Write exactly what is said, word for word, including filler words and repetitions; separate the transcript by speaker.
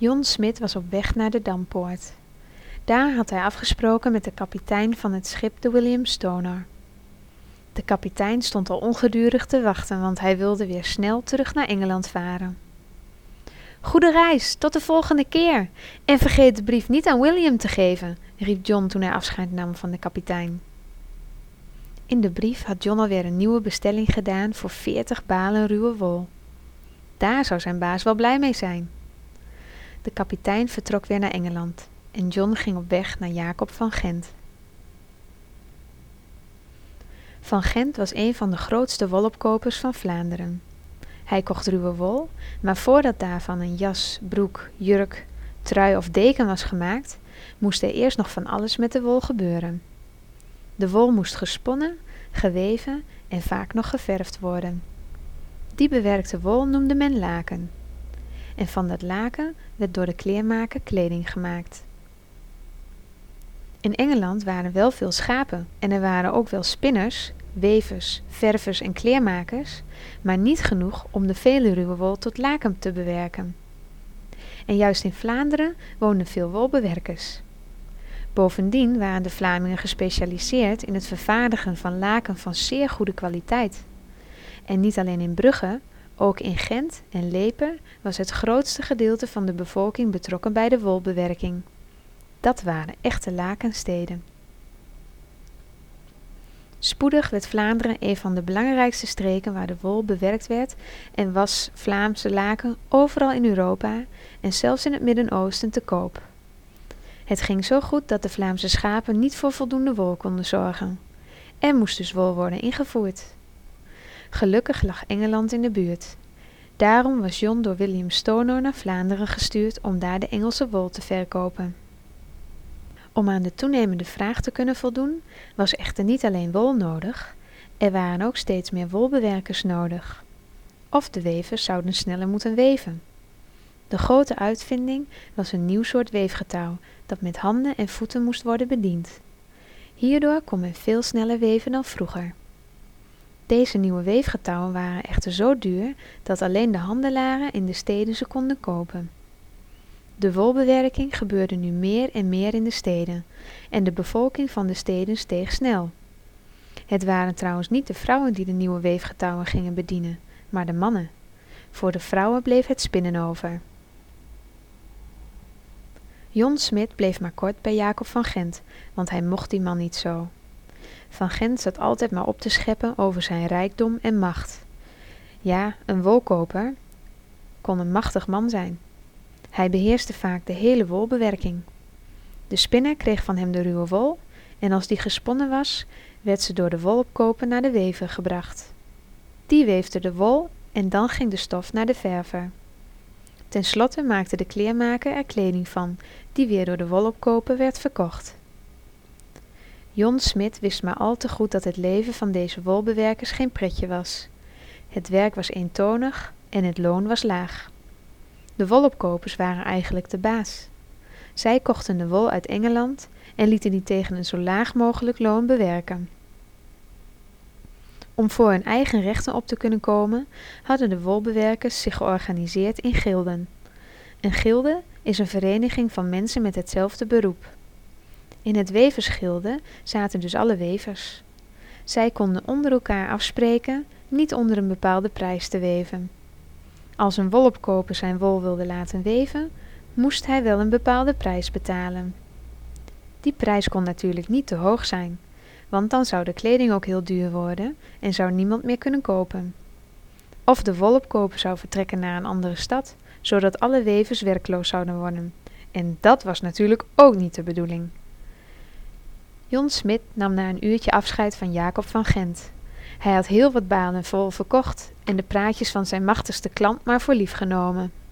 Speaker 1: John Smit was op weg naar de Dampoort. Daar had hij afgesproken met de kapitein van het schip de William Stoner. De kapitein stond al ongedurig te wachten, want hij wilde weer snel terug naar Engeland varen. Goede reis, tot de volgende keer! En vergeet de brief niet aan William te geven, riep John toen hij afscheid nam van de kapitein. In de brief had John alweer een nieuwe bestelling gedaan voor veertig balen ruwe wol. Daar zou zijn baas wel blij mee zijn. De kapitein vertrok weer naar Engeland en John ging op weg naar Jacob van Gent. Van Gent was een van de grootste wolopkopers van Vlaanderen. Hij kocht ruwe wol, maar voordat daarvan een jas, broek, jurk, trui of deken was gemaakt, moest er eerst nog van alles met de wol gebeuren. De wol moest gesponnen, geweven en vaak nog geverfd worden. Die bewerkte wol noemde men laken. En van dat laken werd door de kleermaker kleding gemaakt. In Engeland waren wel veel schapen en er waren ook wel spinners, wevers, ververs en kleermakers, maar niet genoeg om de vele ruwe wol tot laken te bewerken. En juist in Vlaanderen woonden veel wolbewerkers. Bovendien waren de Vlamingen gespecialiseerd in het vervaardigen van laken van zeer goede kwaliteit. En niet alleen in Brugge, ook in Gent en Lepe was het grootste gedeelte van de bevolking betrokken bij de wolbewerking. Dat waren echte lakensteden. Spoedig werd Vlaanderen een van de belangrijkste streken waar de wol bewerkt werd en was Vlaamse laken overal in Europa en zelfs in het Midden-Oosten te koop. Het ging zo goed dat de Vlaamse schapen niet voor voldoende wol konden zorgen. Er moest dus wol worden ingevoerd. Gelukkig lag Engeland in de buurt. Daarom was John door William Stoner naar Vlaanderen gestuurd om daar de Engelse wol te verkopen. Om aan de toenemende vraag te kunnen voldoen, was echter niet alleen wol nodig, er waren ook steeds meer wolbewerkers nodig. Of de wevers zouden sneller moeten weven. De grote uitvinding was een nieuw soort weefgetouw dat met handen en voeten moest worden bediend. Hierdoor kon men veel sneller weven dan vroeger. Deze nieuwe weefgetouwen waren echter zo duur dat alleen de handelaren in de steden ze konden kopen. De wolbewerking gebeurde nu meer en meer in de steden en de bevolking van de steden steeg snel. Het waren trouwens niet de vrouwen die de nieuwe weefgetouwen gingen bedienen, maar de mannen. Voor de vrouwen bleef het spinnen over. John Smit bleef maar kort bij Jacob van Gent, want hij mocht die man niet zo. Van Gent zat altijd maar op te scheppen over zijn rijkdom en macht. Ja, een wolkoper kon een machtig man zijn. Hij beheerste vaak de hele wolbewerking. De spinner kreeg van hem de ruwe wol en als die gesponnen was, werd ze door de wolopkoper naar de wever gebracht. Die weefde de wol en dan ging de stof naar de verver. Ten slotte maakte de kleermaker er kleding van, die weer door de wolopkoper werd verkocht. John Smit wist maar al te goed dat het leven van deze wolbewerkers geen pretje was. Het werk was eentonig en het loon was laag. De wolopkopers waren eigenlijk de baas. Zij kochten de wol uit Engeland en lieten die tegen een zo laag mogelijk loon bewerken. Om voor hun eigen rechten op te kunnen komen, hadden de wolbewerkers zich georganiseerd in gilden. Een gilde is een vereniging van mensen met hetzelfde beroep. In het weversgilde zaten dus alle wevers. Zij konden onder elkaar afspreken niet onder een bepaalde prijs te weven. Als een wolopkoper zijn wol wilde laten weven, moest hij wel een bepaalde prijs betalen. Die prijs kon natuurlijk niet te hoog zijn, want dan zou de kleding ook heel duur worden en zou niemand meer kunnen kopen. Of de wolopkoper zou vertrekken naar een andere stad, zodat alle wevers werkloos zouden worden. En dat was natuurlijk ook niet de bedoeling. John Smit nam na een uurtje afscheid van Jacob van Gent. Hij had heel wat balen vol verkocht en de praatjes van zijn machtigste klant maar voor lief genomen.